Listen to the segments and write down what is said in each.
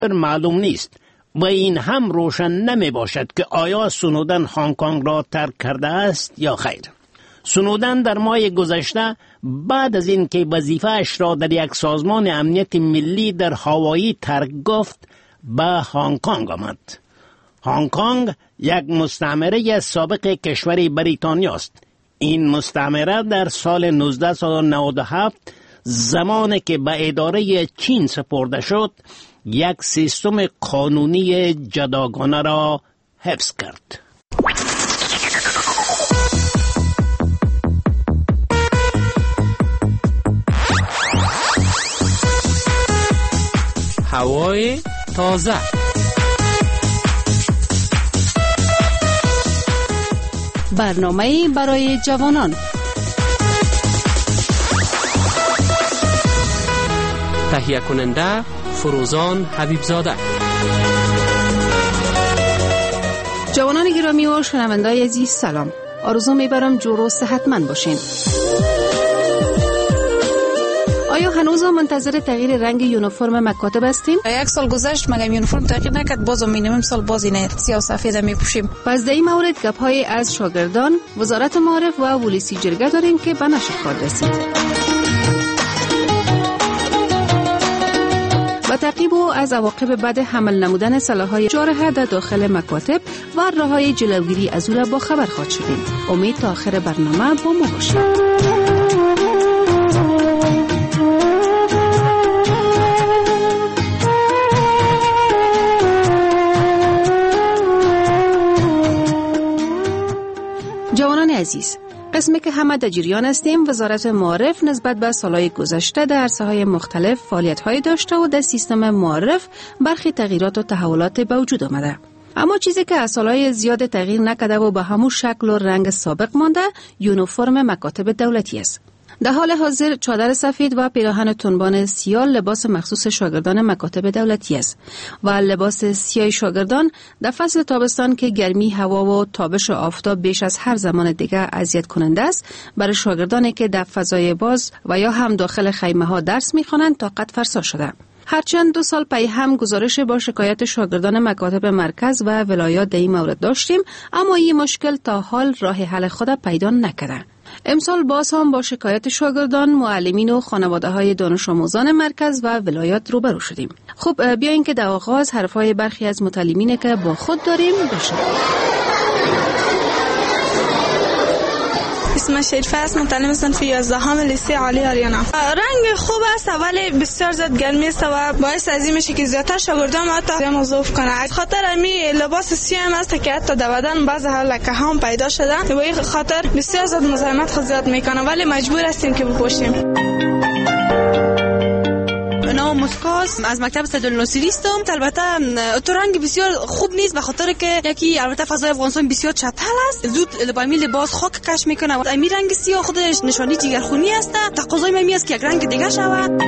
معلوم نیست و این هم روشن نمی باشد که آیا سنودن هنگ کنگ را ترک کرده است یا خیر. سنودن در ماه گذشته بعد از اینکه وظیفه‌اش را در یک سازمان امنیت ملی در هاوایی ترک گفت به هنگ کنگ آمد. هنگ کنگ یک مستعمره سابق کشور بریتانیا است. این مستعمره در سال 1997 زمانی که به اداره چین سپرده شد یک سیستم قانونی جداگانه را حفظ کرد. هوای تازه. برنامه برای جوانان. تهیه کننده فروزان حبیبزاده. جوانان گرامی و شنوندگان عزیز سلام. آرزو میبرم جور و صحتمند باشین. آیا هنوز منتظر تغییر رنگ یونیفرم مکاتب هستین؟ یک سال گذشت مگه یونیفرم تغییر نکرد، بازم مینیم سال بازی نه سیاه و سفید میپوشیم. پس در این مورد گپ‌های از شاگردان، وزارت معارف و ولسی جرگه داریم که به نشر خواهد رسید. و تعقیب از عواقب بد حمل نمودن سلاح‌های جارحه در داخل مکاتب و راه‌های جلوگیری از او را با خبر خواهد شدیم. امید تا آخر برنامه با ما باشید. جوانان عزیز، قسمی که همه در جریان هستیم، وزارت معارف نسبت به سالهای گذشته در عرصه‌های مختلف فعالیت‌های داشته و در سیستم معارف برخی تغییرات و تحولات به وجود آمده. اما چیزی که از سالهای زیاد تغییر نکرده و به همون شکل و رنگ سابق مانده، یونیفرم مکاتب دولتی است. در حال حاضر چادر سفید و پیراهن تنبان سیاه لباس مخصوص شاگردان مکاتب دولتی است و لباس سیاه شاگردان در فصل تابستان که گرمی هوا و تابش آفتاب بیش از هر زمان دیگر اذیت کننده است، برای شاگردانی که در فضای باز و یا هم داخل خیمه ها درس می‌خوانند طاقت فرسا شده. هرچند 2 سال پی هم گزارش با شکایت شاگردان مکاتب مرکز و ولایات در این مورد داشتیم، اما این مشکل تا حال راه حل خود پیدا نکرده. امسال باز هم با شکایت شاگردان، معلمین و خانواده‌های دانش آموزان مرکز و ولایات روبرو شدیم. خب بیایید که در آغاز حرفای برخی از متعلمین که با خود داریم بشنویم. اسم شریفه است، متعلم صنف 11 لیسه عالی آریانا. رنگ خوب است ولی بسیار زیاد گرمی است و باعث از این میشه که زیادتر شاگردان حتی موظف کنه. از خاطر امی لباس سیاه است که حتی در بدن بعضی لکه هم پیدا شده و این خاطر بسیار زیاد مزاحمت خود زیاد میکنه ولی مجبور هستیم که بپوشیم. نام مسکاس از مکتب صدالناصری هستم. البته تو رنگ بسیار خوب نیست به خاطر که یکی البته فضای افغانستان بسیار چتل است، زود با این لباس خاک کش میکنه و این رنگ سیاه خودش نشانی جگرخونی است. تقاضای من است که یک رنگ دیگه شود.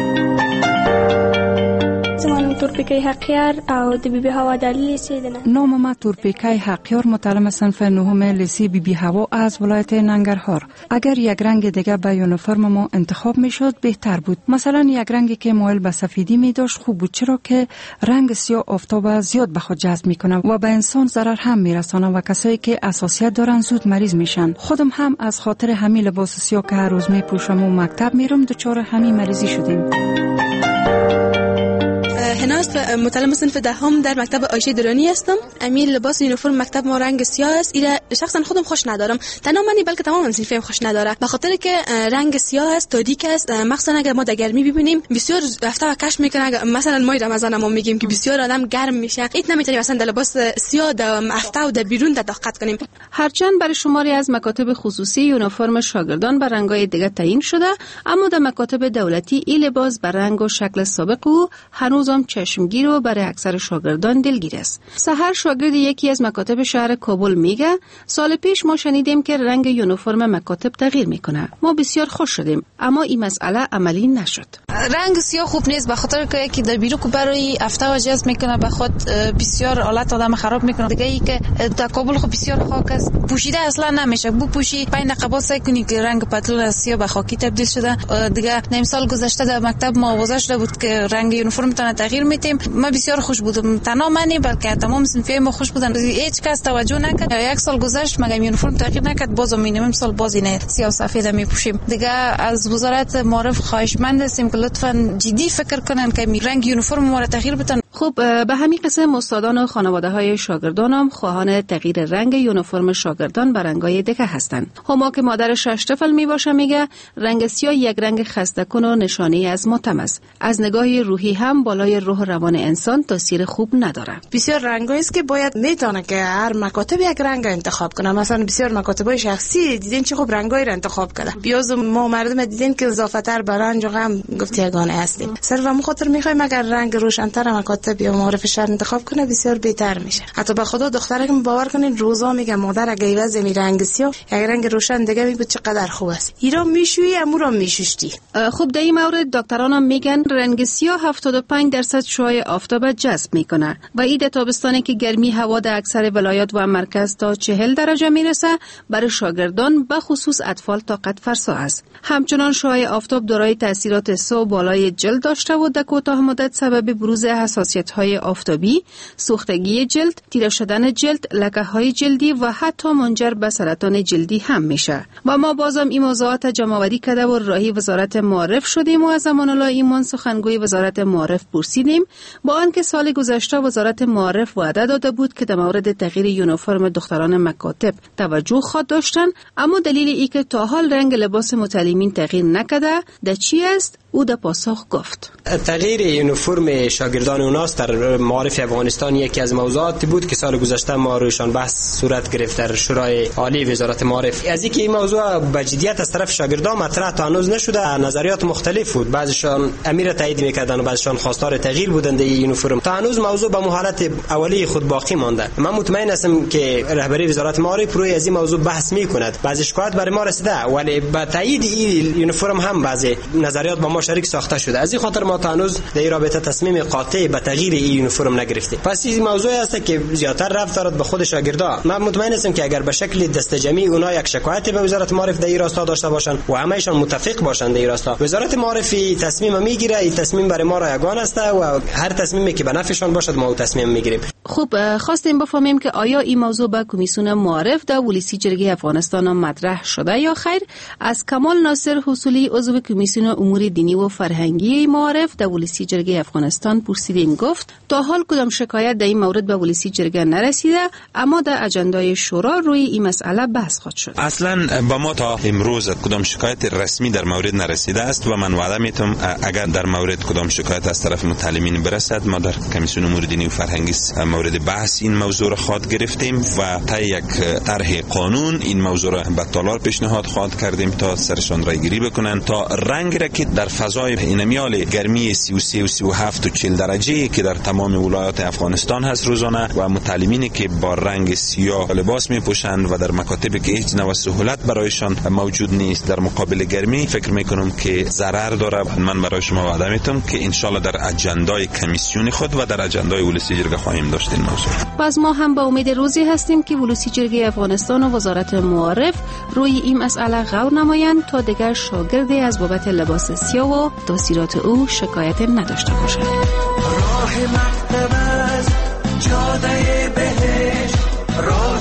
زمان تورپیکای حقیار او د بیبی هوا در لیسه دنه. نام ما تورپیکای حقیار، متعلم صنف 9 لیسه بیبی هوا از ولایت ننگرهار. اگر یک رنگ دیگه به یونیفرم ما انتخاب میشد بهتر بود. مثلا یک رنگی که مایل به سفیدی می داشت خوب بود، چرا که رنگ سیاه آفتاب زیاد به خود جذب میکنه و به انسان ضرر هم میرسانه و کسایی که حساسیت دارن زود مریض میشن. خودم هم از خاطر همین لباس سیاه که هر روز میپوشم و مکتب میرم دچار همین مریضی شدیم. هناست متعلم صنف 10 در مکتب عایشه درانی هستم. امیر لباس یونیفرم مکتب ما رنگ سیاه است. ایره شخصا خودم خوش ندارم، تنها منی بلکه تمام صنفم خوش نداره به خاطر که رنگ سیاه است، تاریک است. مخصوصا اگر ما در گرمی ببینیم بسیار هفته و کش میکنه. مثلا ماه رمضان ما میگیم که بسیار آدم گرم میشه، ایت نمیتونیم مثلا در لباس سیاه در هفته و در بیرون طاقت کنیم. هرچند برای شماری از مکاتب خصوصی یونیفرم شاگردان به رنگ‌های دیگه تعیین شده، اما در مکاتب دولتی این لباس به رنگ و شکل سابق و هنوز هم چشمگیر و برای اکثر شاگردان دلگیر است. سحر شاگرد یکی از مکاتب شهر کابل میگه سال پیش ما شنیدیم که رنگ یونیفرم مکاتب تغییر میکنه. ما بسیار خوش شدیم، اما این مسئله عملی نشد. رنگ سیاه خوب نیست به خاطر که یکی در بیرون برای هفته و جذب میکنه به خود بسیار حالت آدم خراب میکنه. دیگه ای که در کابل خب بسیار خاک است، پوشیده اصلا نمیشه. بپوشی پای نقابات سعی کنی که رنگ پتلون از سیاه به خاکی تبدیل شده. دیگه نیم سال گذشته در مکتب ما آوازه شده بود که رنگ یونیفرم تان تغییر تغییر میتیم. ما بسیار خوش بودم، تنها منی بلکه تمام صنفی ما خوش بودن. هیچ کس توجه نکرد. یک سال گذشت مگه یونیفرم تغییر نکرد، باز مینیم سال باز اینه سیاه و سفید میپوشیم. دیگه از وزارت معارف خواهشمند هستیم که لطفاً جدی فکر کنن که رنگ یونیفرم ما را تغییر بدن. خب به همین قسم استادان و خانواده‌های شاگردان هم خواهان تغییر رنگ یونیفرم شاگردان به رنگ‌های دیگه هستند. هما که مادر 6 طفل میباشه میگه رنگ سیاه یک رنگ خسته‌کن و نشانه از ماتم است. از نگاه روحی هم بالای روح و روان انسان تاثیر خوب نداره. بسیار رنگایی است که باید میتونه که هر مکاتب یک رنگ انتخاب کنه. مثلا بسیار مکاتب‌های شخصی دیدین چه خوب رنگایی را انتخاب کرده. بیاز ما مردم دیدین که اضافتر به رنگ و غم گفت یگانه هستیم. صرف هم خاطر میخوایم اگر رنگ روشن‌تر مکاتب یا معارف شهر انتخاب کنه بسیار بهتر میشه. حتی به خدا دختره که باور کنین روزا میگه مادر اگه ایواز می رنگ سیاه یک رنگ روشن دیگه میگه چقدر خوب است. ایران میشویی امورا میشوشتی. خب در این مورد دکتران هم میگن رنگ سیاه 75% شعاع آفتاب جذب میکنه و این تابستانی که گرمی هوا در اکثر ولایات و مرکز تا 40 درجه میرسه برای شاگردان به خصوص اطفال طاقت فرسا است. همچنان شعاع آفتاب دارای تاثیرات سو بالای جلد داشته و در کوتاه مدت سبب بروز حساسیت‌های آفتابی، سوختگی جلد، تیره شدن جلد، لکه‌های جلدی و حتی منجر به سرطان جلدی هم میشه. و ما بازم این موضوعات جمع‌آوری کرده و راهی وزارت معارف شدیم و از امان الله ایمان سخنگوی وزارت معارف پرسیدیم، با آنکه سال گذشته وزارت معارف وعده داده بود که در مورد تغییر یونیفرم دختران مکاتب توجه خواهد داشتن، اما دلیل ای که تا حال رنگ لباس متعلمین تغییر نکرده در چی است؟ او در پاسخ گفت تغییر یونیفرم شاگردان اوناست در معارف افغانستان یکی از موضوعاتی بود که سال گذشته ما روشان بحث صورت گرفت در شورای عالی وزارت معارف. از اینکه این موضوع به جدیت از طرف شاگردان مطرح تا هنوز نشده، نظریات مختلف بود. بعضیشان امیر تایید میکردن و بعضیشان خواستار تغییر بودند این یونیفرم. تا هنوز موضوع به حالت اولیه خود باقی مانده. من مطمئن هستم که رهبری وزارت معارف روی از این موضوع بحث میکند. بعضی شکایت برای ما رسیده ولی با تایید این یونیفرم هم بعضی نظریات با ما شریک ساخته شده. از این خاطر ما تا هنوز در این رابطه تصمیم قاطع به تغییر این یونیفرم نگرفتیم. پس این موضوعی است که زیاتر ربط دارد به خود شاگردان. من مطمئن هستم که اگر به شکل دسته جمعی اونها یک شکایت به وزارت معارف در این راستا داشته باشند و همه‌شان متفق باشند در این راستا، وزارت معارف تصمیم میگیره. این تصمیم برای ما رایگان است و هر تصمیمی که به نفعشان باشد ما تصمیم میگیریم. خب خواستیم بفهمیم که آیا این موضوع به کمیسیون معارف در ولسی جرگه افغانستان مطرح شده یا خیر. از کمال ناصر حصولی عضو کمیسیون امور دینی و فرهنگی معارف در ولسی جرگه افغانستان پرسیدیم. گفت تا حال کدام شکایت در این مورد به ولسی جرگه نرسیده، اما در اجندای شورا روی این مسئله بحث خواهد شد. اصلا با ما تا امروز کدام شکایت رسمی در مورد نرسیده است و من وعده میتم اگر در مورد کدام شکایت از طرف متعلمین برسد ما در کمیسیون امور دینی و فرهنگی مورد بحث این موضوع را خواهد گرفتیم و تا یک طرح قانون این موضوع را به طالار پیشنهاد خواهد کردیم تا سرشان رای گیری بکنن تا رنگ را که در فضای اینمیال گرمی 33 و 37 و 40 درجه که در تمام ولایات افغانستان هست روزانه و متعلمینی که با رنگ سیاه لباس میپوشند و در مکاتبی که هیچ نوع سهولت برایشان موجود نیست در مقابل گرمی، فکر میکنم که ضرر داره. من برای شما وعده میتم که انشالله در اجندای کمیسیون خود و در اجندای ولسی جرگه خواهیم داشت این موضوع. پس ما هم با امید روزی هستیم که ولسی جرگه افغانستان و وزارت معارف روی این مسئله غور نمایند تا دیگر شاگردی از بابت لباس سیاه و تاثیرات او شکایت نداشته باشد. راه مکتب از جاده بهشت، راه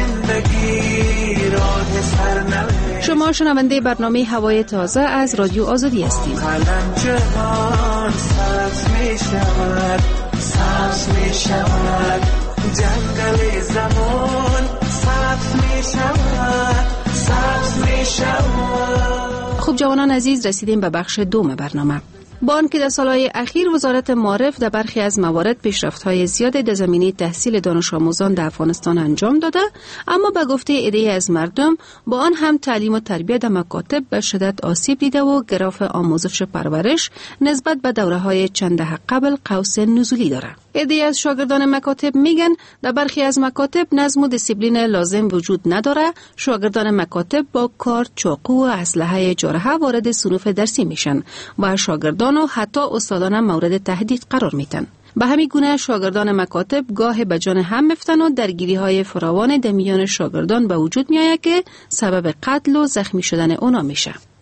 زندگی، راه سرنوشت. شما شنونده برنامه هوای تازه از رادیو آزادی هستید. قلم جهان سبز می شود، سبز می شود، جنگل زمان سبز می شود، سبز می شود. خب جوانان عزیز، رسیدیم به بخش دوم برنامه. با آنکه در سالهای اخیر وزارت معارف در برخی از موارد پیشرفت‌های زیاد در زمینه تحصیل دانش آموزان در افغانستان انجام داده، اما به گفته عده‌ای از مردم با آن هم تعلیم و تربیت در مکاتب به شدت آسیب دیده و گراف آموزش پرورش نسبت به دوره‌های چند دهه قبل قوس نزولی دارد. عده‌ای از شاگردان مکاتب میگن در برخی از مکاتب نظم و دیسیپلین لازم وجود نداره. شاگردان مکاتب با کارت، چاقو و اسلحه جارحه وارد صنوف درسی میشن و شاگردان و حتی استادان مورد تهدید قرار میدن. به همین گونه شاگردان مکاتب گاه به جان هم میفتن و درگیری‌های فراوان در میان شاگردان به وجود میآید که سبب قتل و زخمی شدن اونا میشه.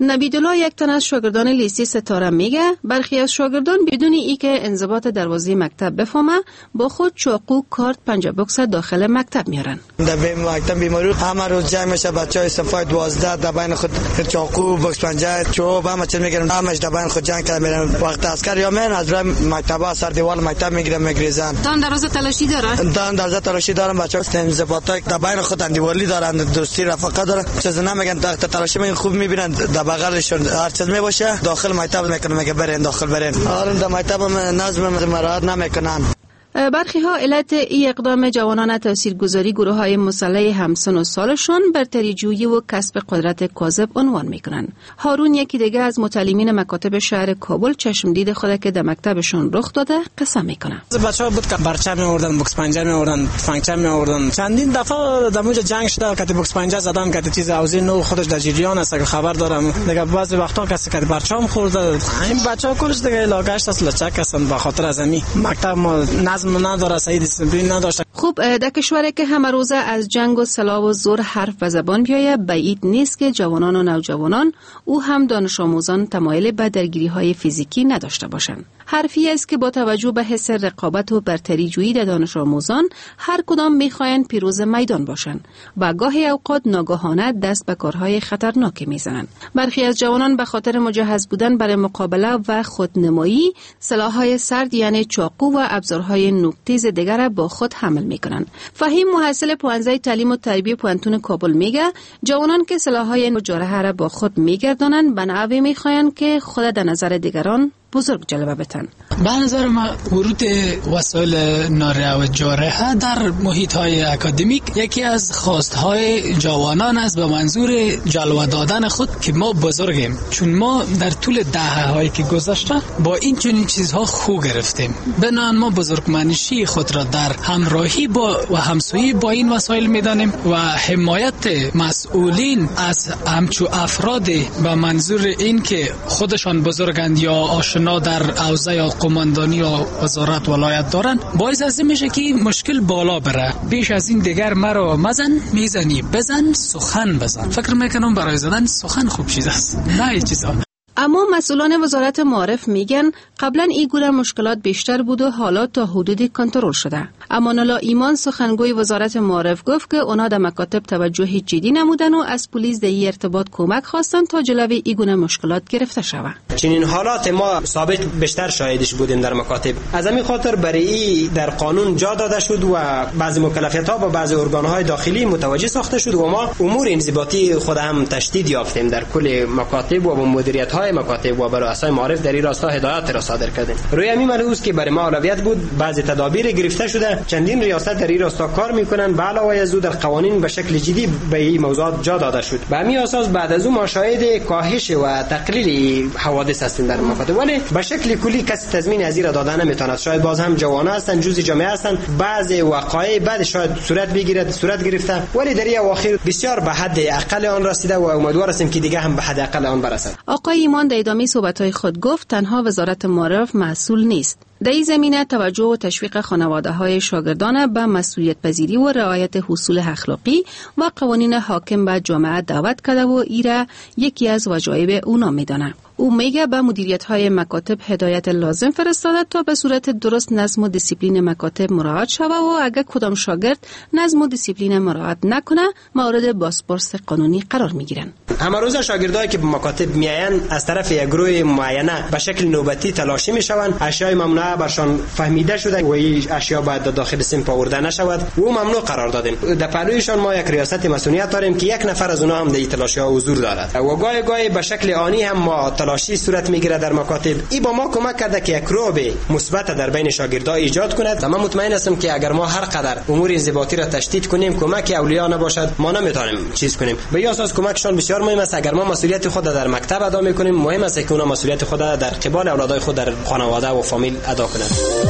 نبیدالله یک تن از شاگردان لیسه ستاره میگه برخی از شاگردان بدون ای که انضباط دروازه مکتب بفهمه با خود چاقو، کارت، پنجه بکس داخل مکتب میارن. در مکتب بیماری همه روز جمع میشه بچهای صفای 12 در بین خود چاقو، بکس، پنجه، چوب همه چیز میگیرن، همش در بین خود جنگ کردن میرن. وقت عسکر یا من از راه مکتب سر دیوار مکتب میگیرن میگریزن. دان دروازه تلاشی داره؟ دان دروازه تلاشی دارن، بچه‌ها انضباطای در بین خود اندیوالی دارن، دوستی رفقت دارن. چیز نمیگن تحت تلاشی میگن خوب میبینن در بغلشون هر چیز میباشه داخل مکتب میکنن، میگه برین داخل برین. آره در مکتب نظم مراعات نمیکنن. برخی ها علت ای اقدام جوانان تاثیرگذاری گروه های مسلح همسن و سالشون برتری جویی و کسب قدرت کاذب عنوان میکنن. هارون یکی دیگه از متعلمین مکاتب شهر کابل چشم دید خود که در مکتبشون رخ داده قسم میکنه. بچه‌ها بود که برچه می‌آوردن، بوکس پنجه می‌آوردن، تفنگچه می‌آوردن. چندین دفعه در موج جنگ شده که بوکس پنجه زدن که چیز اوزی نو خودش در جریان است که خبر دارم. دیگه بعضی وقتا کسی که برچه‌ام خورده این بچه‌ها کلش دیگه علاقه‌اش است لچک هستن به خاطر از این مکتب ما نظم نداره، صحیح دیسپلین نداشته. خوب در کشوری که همه روزه از جنگ و سلاح و زور حرف و زبان بیایه بعید نیست که جوانان و نوجوانان او هم دانش آموزان تمایل به درگیری‌های فیزیکی نداشته باشند. حرفی است که با توجه به حس رقابت و برتری جویی در دانش آموزان هر کدام می‌خواهند پیروز میدان باشند و گاهی اوقات ناگهانه دست به کارهای خطرناک می‌زنند. برخی از جوانان به خاطر مجهز بودن برای مقابله و خودنمایی سلاح‌های سرد یعنی چاقو و ابزارهای نوک‌تیز دیگر با خود حمل می‌کنند. فهیم محصل پوانزه تعلیم و تربیت پوانتون کابل میگه جوانان که سلاح‌های جارحه را با خود می‌گردانند به نحوی می‌خواهند که خود در نظر دیگران بزرگ جلوه بتن. به نظر من ورود وسایل ناروا و جارحه در محیط‌های اکادمیک یکی از خواست‌های جوانان است به منظور جلوه دادن خود که ما بزرگیم، چون ما در طول دهه‌هایی که گذشته با این چنین چیزها خو گرفتیم. بنابراین ما بزرگمنشی خود را در همراهی با و همسویی با این وسایل می‌دانیم و حمایت مسئولین از همچو افراد به منظور این که خودشان بزرگند یا آشنا در حوزه یا قماندانی یا وزارت ولایت دارن باعث از این میشه که مشکل بالا بره. بیش از این دیگر مرا مزن میزنی بزن سخن بزن. فکر میکنم برای زدن سخن خوب چیز است نه این چیزا. اما مسئولان وزارت معارف میگن قبلا این گونه مشکلات بیشتر بود و حالا تا حدودی کنترل شده. امان الله ایمان سخنگوی وزارت معارف گفت که اونا در مکاتب توجهی جدی نمودن و از پلیس در این ارتباط کمک خواستن تا جلوی این گونه مشکلات گرفته شود. چنین حالات ما سابق بیشتر شاهدش بودیم در مکاتب. از همین خاطر برای در قانون جا داده شد و بعضی مکلفیت‌ها با بعضی ارگان‌های داخلی متوجه ساخته شد و ما امور انضباطی خود هم تشدید یافتیم در کل مکاتب و با مدیریت‌های مکاتب و رؤسای معارف در این راستا هدایت را صادر کردیم. روی همین ملحوظ که برای ما اولویت بود بعضی تدابیر گرفته شده. چندین ریاست در این راستا کار میکنن. به علاوه از او در قوانین به شکل جدی به این موضوعات جا داده شد. به همین اساس بعد از اون ما شاهد کاهش و تقلیل حوادث هستیم در مکاتب، ولی به شکل کلی کسی تضمین از این را دادن نمیتواند. شاید باز هم جوانان هستند، جزء جامعه هستند، بعضی وقایع بعد شاید صورت گرفته، ولی در این اواخر بسیار به حد اقل آن رسیده و امیدوار هستیم که دیگه هم به حد اقل آن برسد. آقای ایمان در ادامه صحبت‌های خود گفت تنها وزارت معارف مسئول نیست. در این زمینه توجه و تشویق خانواده‌های شاگردان به مسئولیت پذیری و رعایت اصول اخلاقی و قوانین حاکم به جامعه دعوت کرده و ایره یکی از وظایف اونا میدانه. او میگه به مدیریت‌های مکاتب هدایت لازم فرستاده تا به صورت درست نظم و دیسیپلین مکاتب مراعات شود و اگر کدام شاگرد نظم و دیسیپلین مراعات نکنه مورد بازپرس قانونی قرار میگیرن. همه روزه شاگردایی که به مکاتب میاین از طرف یک گروه معینه به شکل نوبتی تلاشی میشوند. اشیاء ممنوعه برشان فهمیده شده و این اشیاء باید داخل صنف آورده نشود و ممنوع قرار دادیم. در پهلویشان ما یک ریاست مسئولیت داریم که یک نفر از اونها هم در تلاشی‌ها حضور دارد و گاهی به شکل آنی هم ما تلاشی صورت میگیره در مکاتب. این با ما کمک کرده که یک روب مثبت در بین شاگردان ایجاد کند. من مطمئن هستم که اگر ما هر قدر امور انضباطی را تشدید کنیم کمک اولیاء نباشد ما نمیتونیم چیز کنیم. به این اساس کمکشان بسیار مهم است. اگر ما مسئولیت خود در مکتب ادا میکنیم مهم است که اونا مسئولیت خود در قبال اولادای خود در خانواده و فامیل ادا کنند.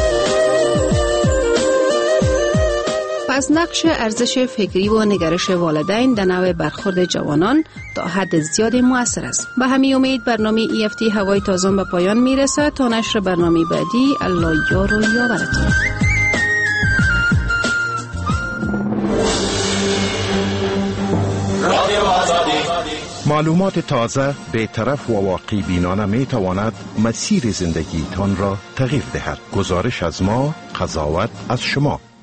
پس نقش ارزش فکری و نگرش والدین در نوع برخورد جوانان تا حد زیادی مؤثر است. به همین امید برنامه EFT هوای تازه به پایان میرسه. تا نشر برنامه بعدی الله یار و یاورتون. معلومات تازه، بی‌طرف و واقع بینانه می تواند مسیر زندگیتان را تغییر دهد. گزارش از ما، قضاوت از شما.